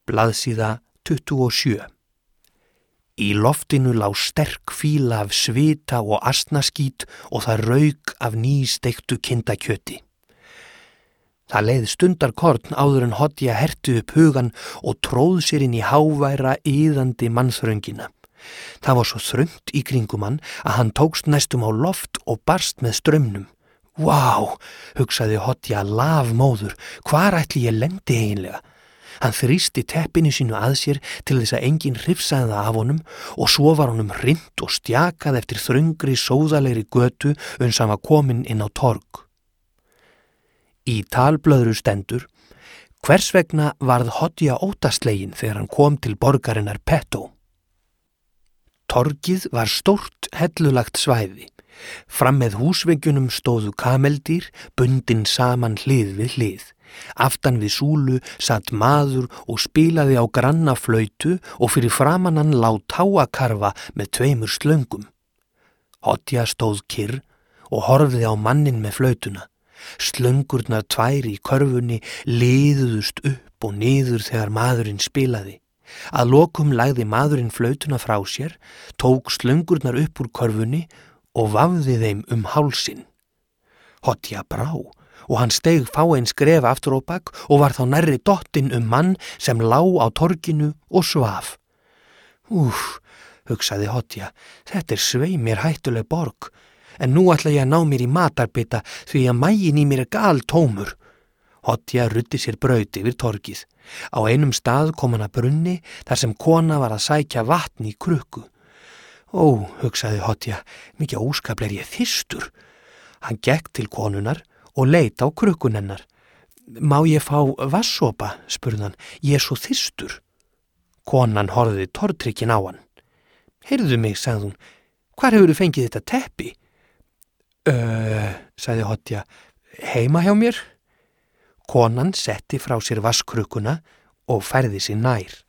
Blaðsíða 27. Í loftinu lá sterk fýla af svita og asnaskít og það rauk af nýsteiktu kindakjöti. Það leið stundarkorn áður en Hodja herti upp hugan og tróð sér inn í háværa, iðandi mannþröngina. Það var svo þröngt í kringum hann að hann tókst næstum á loft og barst með straumnum. Vá, hugsaði Hodja lafmóður, hvar ætli ég lendi eiginlega? Hann þrýsti teppinu sínu að sér til þess að enginn hrifsaði það af honum og svo var honum hrint og stjakað eftir þröngri sóðalegri götu uns hann var kominn inn á torg. Í talblöðru stendur: hvers vegna varð Hodja óttasleginn þegar hann kom til borgarinnar Pettó? Torgið var stórt hellulagt svæði. Fram með húsveggjunum stóðu kameldýr, bundin saman hlið við hlið. Aftan við súlu satt maður og spilaði á grannaflautu og fyrir framan hann lá táakarfa með 2 slöngum. Hodja stóð kyrr og horfði á manninn með flautuna. Slöngurnar 2 í körfunni liðuðust upp og niður þegar maðurinn spilaði. Að lokum lagði maðurinn flautuna frá sér, tók slöngurnar upp úr körfunni og vafði þeim hálsinn. Hodja brá og hann steig fáein skref aftur á bak og var þá nærri dottinn mann sem lá á torginu og svaf. Hugsaði Hodja, þetta svei mér hættuleg borg, en nú ætla ég að ná mér í matarbita því að maginn í mér galtómur. Hodja ruddi sér braut yfir torgið. Á einum stað kom hann að brunni þar sem kona var að sækja vatn í krukku. Hugsaði Hodja, mikið óskaplega ég þyrstur. Hann gekk til konunnar og leit á krukkun hennar. Má ég fá vatnssopa, spurði hann, ég svo þyrstur. Konan horfði tortrykkin á hann. Heyrðu mig, sagði hún, hvar hefurðu fengið þetta teppi? Sagði Hodja, heima hjá mér? Konan setti frá sér vatnskrukkuna og færði sig nær.